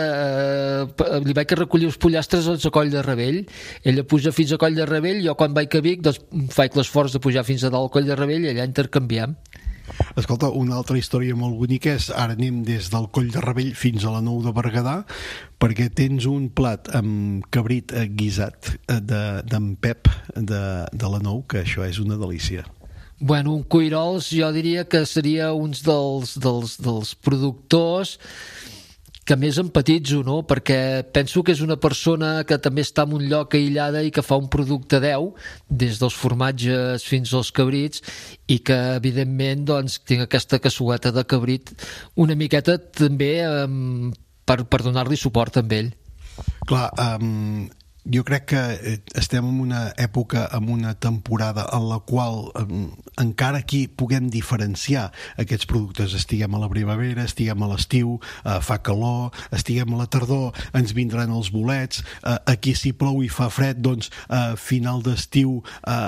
li vaig recollir els pollastres a Coll de Rebell. Ella puja fins a Coll de Rebell, jo quan vaig a Vic doncs, faig l'esforç de pujar fins a dalt al Coll de Rebell i allà intercanviem. Escolta, una altra història molt bonica és, ara anem des del Coll de Rebell fins a la Nou de Berguedà, perquè tens un plat amb cabrit guisat d'en Pep de la Nou, que això és una delícia. Bueno, un cuirols jo diria que seria un dels productors que més empatitzo, no? Perquè penso que és una persona que també està en un lloc aïllada i que fa un producte 10, des dels formatges fins als cabrits, i que evidentment doncs, tinc aquesta cassoleta de cabrit una miqueta també per donar-li suport a ell. Clar, jo crec que estem en una època, en una temporada en la qual encara aquí puguem diferenciar aquests productes, estiguem a la primavera, estiguem a l'estiu, fa calor, estiguem a la tardor, ens vindran els bolets, aquí si plou i fa fred, doncs a final d'estiu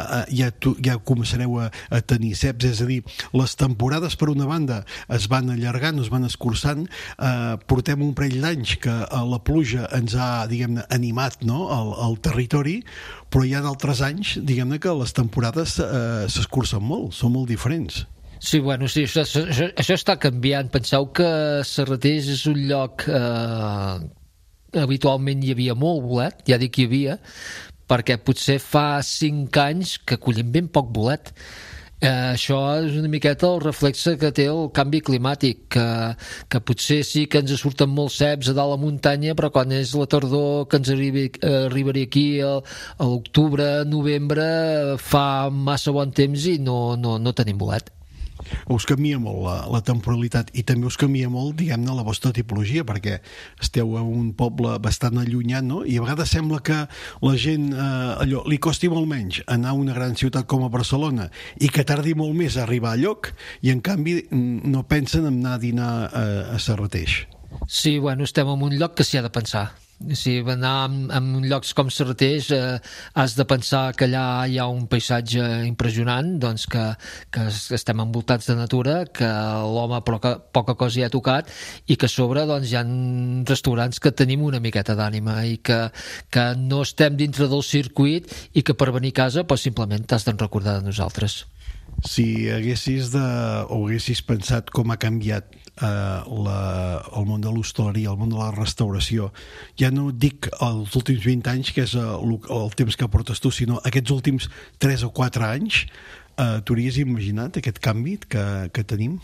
ja començareu a tenir ceps, és a dir, les temporades per una banda es van allargant, es van escurçant, portem un parell d'anys que la pluja ens ha, diguem-ne, animat, no?, al territori, però hi ha d'altres anys, diguem-ne, que les temporades s'escurcen molt, són molt diferents. Sí, bueno, sí, això està canviant. Penseu que Serrateix és un lloc habitualment hi havia molt bolet, ja dic hi havia, perquè potser fa 5 anys que collim ben poc bolet. Això és una miqueta el reflexe que té el canvi climàtic, que potser sí que ens surten molts ceps a dalt la muntanya, però quan és la tardor que ens arribaria aquí a l'octubre, novembre, fa massa bon temps i no tenim bolet. Us canvia molt la temporalitat i també us canvia molt, diguem-ne, la vostra tipologia, perquè esteu a un poble bastant allunyat, no? I a vegades sembla que la gent allò li costi molt menys anar a una gran ciutat com a Barcelona i que tardi molt més a arribar a lloc, i en canvi no pensen en anar a dinar a Serrateix. Sí, bueno, estem en un lloc que s'hi ha de pensar. Si anar en llocs com Serrateix has de pensar que allà hi ha un paisatge impressionant, doncs que estem envoltats de natura, que l'home poca cosa hi ha tocat, i que a sobre doncs, hi ha restaurants que tenim una miqueta d'ànima i que no estem dintre del circuit i que per venir a casa doncs, simplement t'has de recordar de nosaltres. Si haguessis pensat com ha canviat el món de l'hostaleria, el món de la restauració, ja no dic els últims 20 anys, que és el temps que portes tu, sinó aquests últims 3 o 4 anys, t'hauries imaginat aquest canvi que tenim?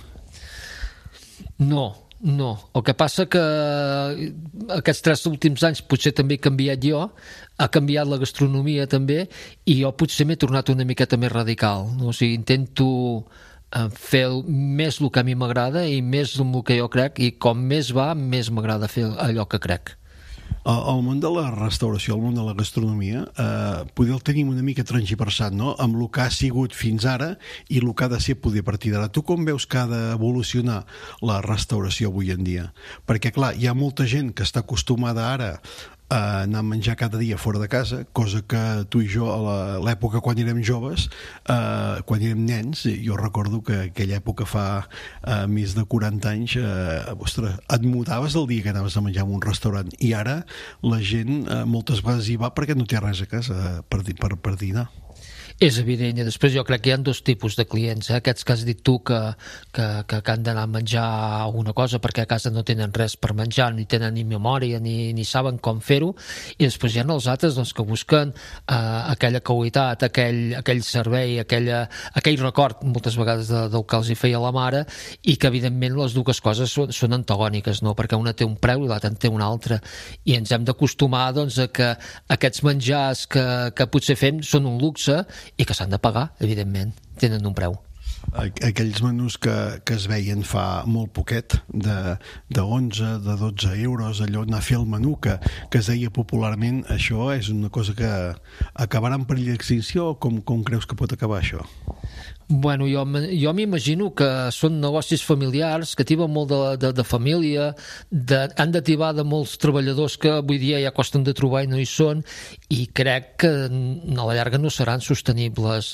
No. El que passa que aquests 3 últims anys potser també he canviat jo, ha canviat la gastronomia també, i jo potser m'he tornat una miqueta més radical, no? O sigui, intento fer més el que a mi m'agrada i més el que jo crec, i com més va, més m'agrada fer allò que crec. El món de la restauració, el món de la gastronomia, poder el tenim una mica transversat, no?, amb el que ha sigut fins ara i el que ha de ser poder a partir d'ara. Tu com veus que ha d'evolucionar la restauració avui en dia? Perquè, clar, hi ha molta gent que està acostumada ara a anar a menjar cada dia fora de casa, cosa que tu i jo a l'època quan érem joves, quan érem nens, jo recordo que aquella època fa més de 40 anys, ostres, et mutaves el dia que anaves a menjar en un restaurant, i ara la gent moltes vegades hi va perquè no té res a casa per dinar. És evident, i després jo crec que hi ha dos tipus de clients, aquests que has dit tu que han d'anar a menjar alguna cosa perquè a casa no tenen res per menjar, ni tenen ni memòria ni saben com fer-ho, i després hi ha els altres que busquen aquella qualitat, aquell servei, aquell record moltes vegades del que els hi feia la mare, i que evidentment les dues coses són antagòniques, no? Perquè una té un preu i l'altra en té un altre, i ens hem d'acostumar a que aquests menjars que potser fem són un luxe i que s'han de pagar, evidentment, tenen un preu. Aquells menús que es veien fa molt poquet, de 11, de 12 euros, allò anar a fer el menú que es deia popularment, això és una cosa que acabarà en perill d'extinció, o com creus que pot acabar això? Bueno, jo m'imagino que són negocis familiars, que tiben molt de família, han de tibar de molts treballadors que avui dia ja costen de trobar i no hi són, i crec que a la llarga no seran sostenibles.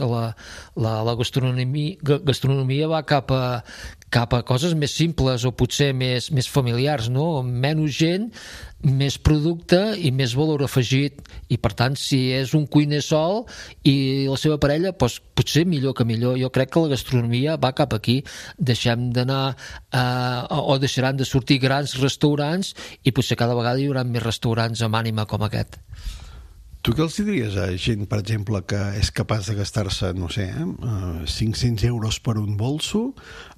La gastronomia va cap a coses més simples o potser més familiars, no? Menys gent, més producte i més valor afegit, i per tant si és un cuiner sol i la seva parella, doncs potser millor que millor. Jo crec que la gastronomia va cap aquí. Deixem d'anar o deixaran de sortir grans restaurants i potser cada vegada hi haurà més restaurants amb ànima com aquest. Tu què els diries a gent, per exemple, que és capaç de gastar-se, no sé, 500 euros per un bolso,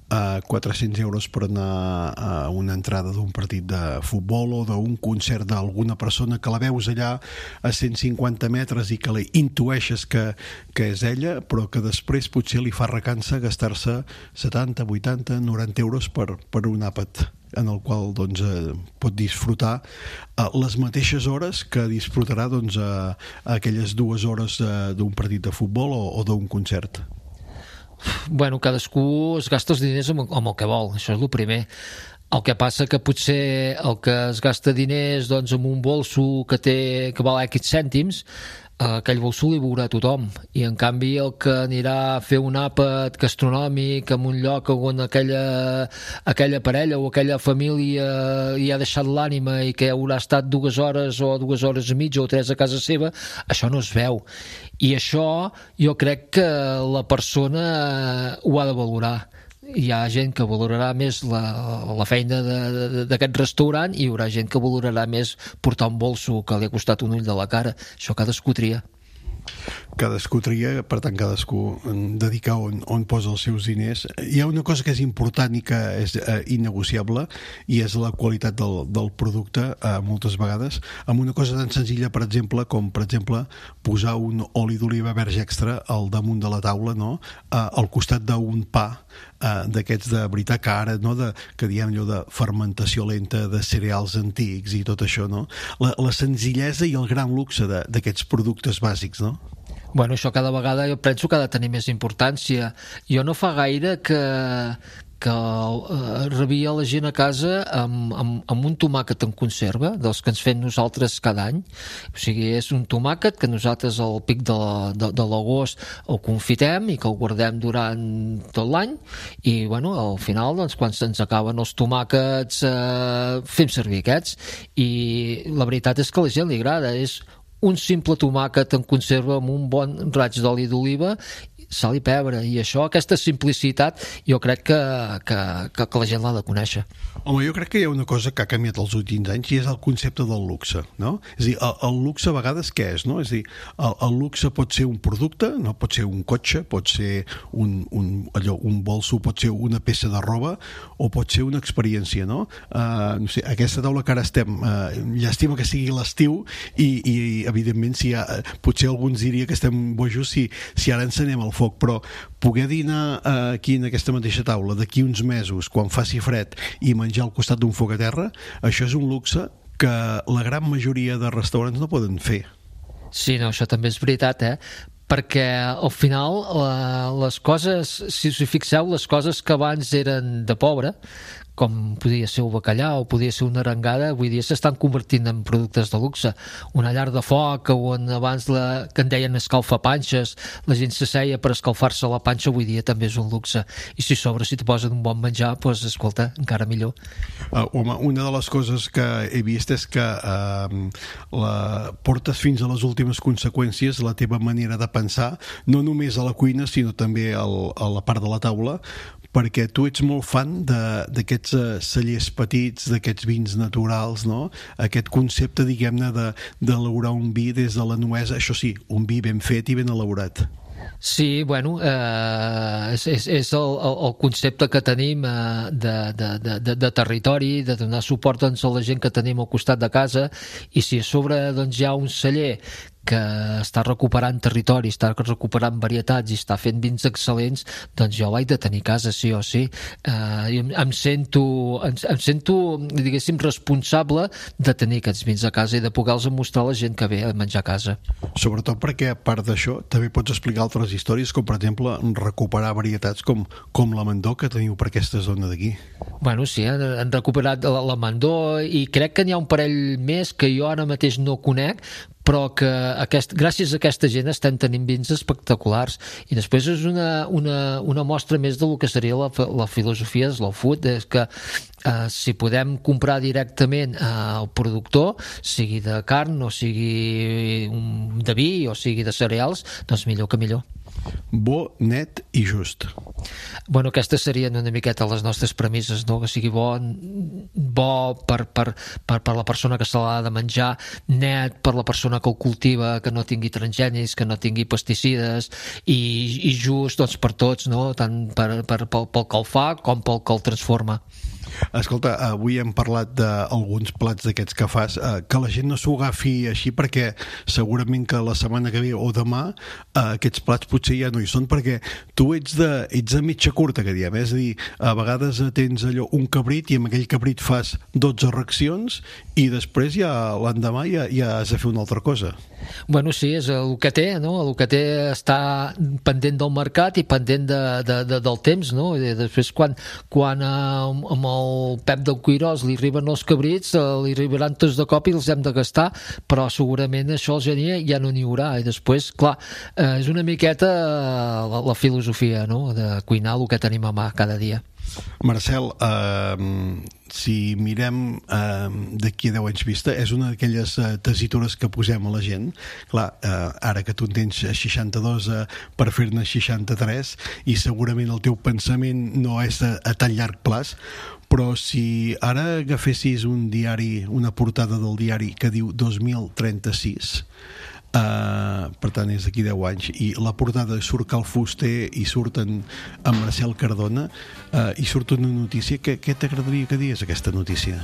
400 euros per anar a una entrada d'un partit de futbol o d'un concert d'alguna persona que la veus allà a 150 metres i que li intueixes que és ella, però que després potser li fa recança gastar-se 70, 80, 90 euros per un àpat en el qual pot disfrutar les mateixes hores que disfrutarà aquelles 2 hores d'un partit de futbol o d'un concert. Bueno, cadascú es gasta els diners amb el que vol, això és el primer. El que passa que potser el que es gasta diners amb un bolso que val X cèntims, aquell bolso li veurà tothom, i en canvi el que anirà a fer un àpat gastronòmic en un lloc on aquella parella o aquella família hi ha deixat l'ànima i que haurà estat 2 hores o 2 hores i mitja o 3 a casa seva, això no es veu, i això jo crec que la persona ho ha de valorar. Hi ha gent que valorarà més la feina d'aquest restaurant i hi haurà gent que valorarà més portar un bolso que li ha costat un ull de la cara. Això cadascú tria. Cadascú tria, per tant cadascú dedica on posa els seus diners. Hi ha una cosa que és important i que és innegociable, i és la qualitat del producte, moltes vegades, amb una cosa tan senzilla, per exemple, com posar un oli d'oliva verge extra al damunt de la taula, no? Al costat d'un pa d'aquests de veritat, que ara que diem allò de fermentació lenta de cereals antics i tot això, no? La senzillesa i el gran luxe d'aquests productes bàsics, no? Bueno, això cada vegada jo penso que ha de tenir més importància. Jo no fa gaire que rebia la gent a casa amb un tomàquet en conserva, dels que ens fem nosaltres cada any. O sigui, és un tomàquet que nosaltres al pic de l'agost el confitem i que el guardem durant tot l'any, i bueno, al final quan se'ns acaben els tomàquets fem servir aquests, i la veritat és que a la gent li agrada. És un simple tomàquet en conserva amb un bon raig d'oli d'oliva, sal i pebre, i això, aquesta simplicitat, jo crec que la gent l'ha de conèixer. Home, jo crec que hi ha una cosa que ha canviat els últims anys, i és el concepte del luxe, no? És a dir, el luxe a vegades què és, no? És a dir, el luxe pot ser un producte, no? Pot ser un cotxe, pot ser un bolso, pot ser una peça de roba, o pot ser una experiència, no? No sé, aquesta taula que ara estem, llàstima que sigui l'estiu, i a evidentment, potser alguns diria que estem bojos si ara encenem el foc, però poder dinar aquí en aquesta mateixa taula d'aquí uns mesos, quan faci fred, i menjar al costat d'un foc a terra, això és un luxe que la gran majoria de restaurants no poden fer. Sí, no, això també és veritat, perquè al final les coses, si us hi fixeu, les coses que abans eren de pobre, com podia ser el bacallà o podia ser una arengada, avui dia s'estan convertint en productes de luxe. Una llar de foc, on abans que en deien escalfapanxes, la gent s'asseia per escalfar-se la panxa, avui dia també és un luxe. I si t'hi posen un bon menjar, doncs escolta, encara millor. Home, una de les coses que he vist és que portes fins a les últimes conseqüències la teva manera de pensar, no només a la cuina, sinó també a la part de la taula, perquè tu ets molt fan d'aquests cellers petits, d'aquests vins naturals, no? Aquest concepte, diguem-ne, d'elaborar un vi des de la nuesa, això sí, un vi ben fet i ben elaborat. Sí, bueno, és el concepte que tenim de territori, de donar suport a la gent que tenim al costat de casa, i si a sobre doncs, hi ha un celler que està recuperant territori, està recuperant varietats i està fent vins excel·lents, doncs jo l'haig de tenir a casa, sí o sí. Em sento, diguéssim, responsable de tenir aquests vins a casa i de poder-los mostrar a la gent que ve a menjar a casa. Sobretot perquè, a part d'això, també pots explicar altres històries, com per exemple recuperar varietats com l'amandó que teniu per aquesta zona d'aquí. Bueno, sí, han recuperat l'amandó i crec que n'hi ha un parell més que jo ara mateix no conec, però que gràcies a aquesta gent estem tenint vins espectaculars. I després és una mostra més del que seria la filosofia de Slow Food, és que si podem comprar directament al productor, sigui de carn o sigui de vi o sigui de cereals, doncs millor que millor. Bo, net i just. Bueno, aquestes serien una miqueta les nostres premisses, no? Que sigui bo per la persona que se l'ha de menjar, net per la persona que el cultiva, que no tingui transgènics, que no tingui pesticides, i just doncs, per tots, no? Tant pel que el fa com pel que el transforma. Escolta, avui hem parlat d'alguns plats d'aquests que fas, que la gent no s'ho agafi així, perquè segurament que la setmana que ve o demà aquests plats potser ja no hi són, perquè tu ets de mitja curta, que diem, és a dir, a vegades tens allò un cabrit i amb aquell cabrit fas 12 racions i després ja l'endemà ja has de fer una altra cosa. Bueno, sí, és el que té, no? El que té està pendent del mercat i pendent del temps, no? I després quan amb el Pep del Cuirós li arriben els cabrits, li arribaran tots de cop i els hem de gastar, però segurament això al gener ja no n'hi haurà. I després, clar, és una miqueta la filosofia, no? De cuinar el que tenim a mà cada dia. Marcel, si mirem d'aquí a 10 anys vista, és una d'aquelles tesitures que posem a la gent. Clar, ara que tu en tens 62 per fer-ne 63 i segurament el teu pensament no és a tan llarg plaç, però si ara agafessis un diari, una portada del diari que diu 2036, per tant és d'aquí 10 anys, i la portada surt Cal Fuster i surten en Marcel Cardona i surt una notícia, què t'agradaria que digués aquesta notícia?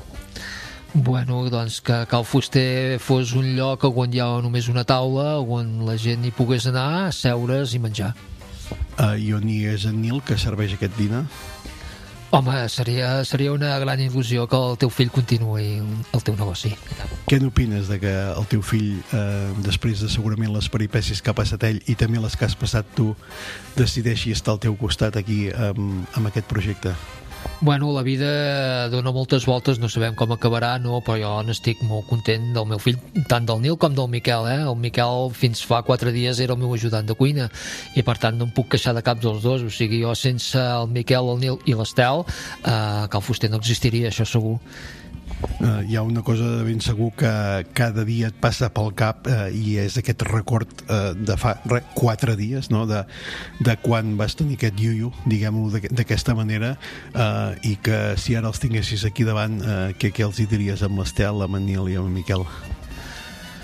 Bueno, doncs que Cal Fuster fos un lloc on hi ha només una taula, on la gent hi pogués anar, seure's i menjar. I on hi és en Nil, que serveix aquest dinar? Home, seria una gran il·lusió que el teu fill continuï el teu negoci. Què n'opines de que el teu fill, després de segurament les peripècies que ha passat ell i també les que has passat tu, decideixi estar al teu costat aquí amb aquest projecte? Bueno, la vida dona moltes voltes, no sabem com acabarà, no, però jo n'estic molt content del meu fill, tant del Nil com del Miquel, El Miquel fins fa 4 dies era el meu ajudant de cuina i per tant no em puc queixar de cap dels dos, o sigui, jo sense el Miquel, el Nil i l'Estel, Cal Fuster no existiria, això segur. Hi ha una cosa de ben segur que cada dia et passa pel cap i és aquest record de fa 4 dies, no? de quan vas tenir aquest iuiu, diguem-ho d'aquesta manera, i que si ara els tinguessis aquí davant, què els hi diries amb l'Estel, amb en Nil i amb en Miquel?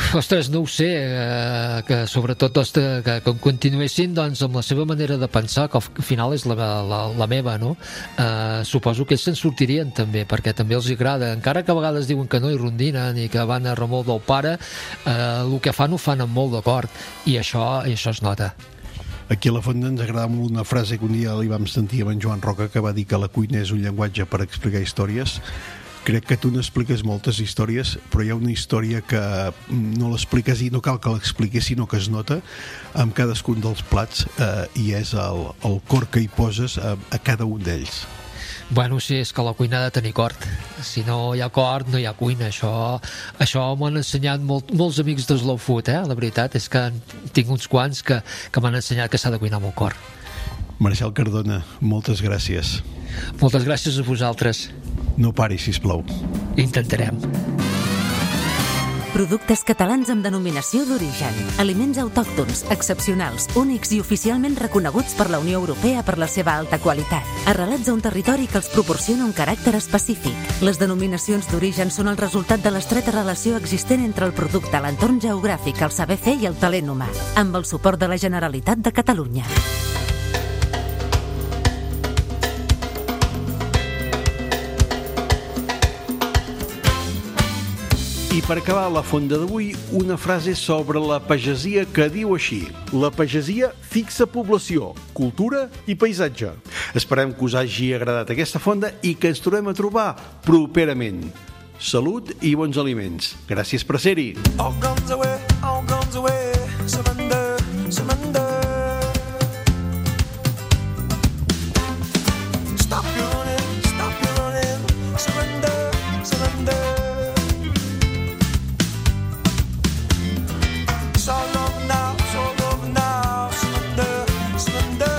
Ostres, no ho sé, que sobretot que continuessin doncs, amb la seva manera de pensar, que al final és la meva, no? Suposo que ells se'n sortirien també, perquè també els agrada, encara que a vegades diuen que no i rondinen i que van a remolc del pare, el que fan ho fan amb molt d'acord, i això es nota. Aquí a la Fonda ens agrada molt una frase que un dia li vam sentir a en Joan Roca, que va dir que la cuina és un llenguatge per explicar històries. Crec que tu n'expliques moltes històries, però hi ha una història que no l'expliques i no cal que l'expliquis, sinó que es nota amb cadascun dels plats, i és el cor que hi poses a cada un d'ells. Bueno, sí, és que la cuina ha de tenir cor. Si no hi ha cor, no hi ha cuina. Això m'ho han ensenyat molts amics de Slow Food, La veritat és que tinc uns quants que m'han ensenyat que s'ha de cuinar amb el cor. Marcial Cardona, moltes gràcies. Moltes gràcies a vosaltres. No paris, sisplau. Intentarem. Productes catalans amb denominació d'origen. Aliments autòctons, excepcionals, únics i oficialment reconeguts per la Unió Europea per la seva alta qualitat. Arrelats a un territori que els proporciona un caràcter específic. Les denominacions d'origen són el resultat de l'estreta relació existent entre el producte, l'entorn geogràfic, el saber fer i el talent humà. Amb el suport de la Generalitat de Catalunya. I per acabar la fonda d'avui, una frase sobre la pagesia que diu així: la pagesia fixa població, cultura i paisatge. Esperem que us hagi agradat aquesta fonda i que ens tornem a trobar properament. Salut i bons aliments. Gràcies per ser-hi. All guns away, surrender, surrender. Stop your running, surrender, surrender. It's all over now, surrender, surrender.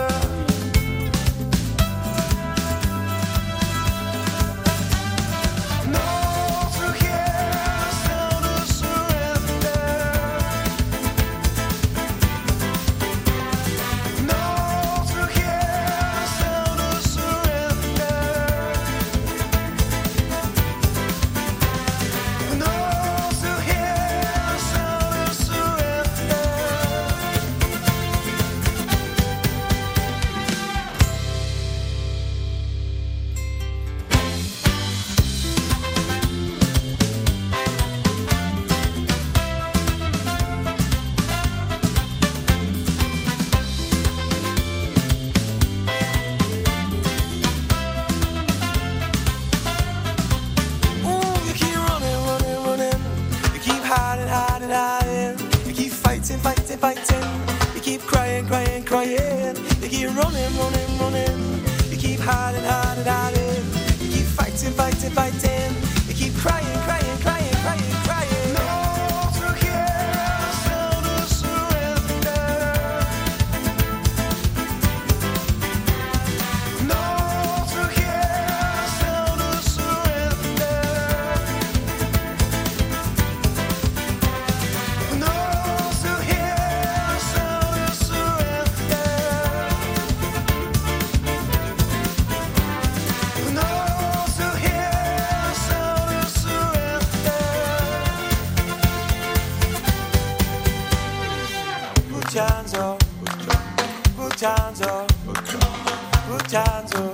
No, through here, sound of surrender. No, through here, sound of surrender. No, through here, sound of surrender. Ooh, you keep running. You keep hiding. You keep fighting. You keep crying. You keep running. You keep hiding. You keep fighting. You keep crying. No, through here, sound of surrender. No, through here, sound of surrender. No, through here, sound of surrender. No, through here, sound of surrender. Put your hands up, put your hands up, put your hands up.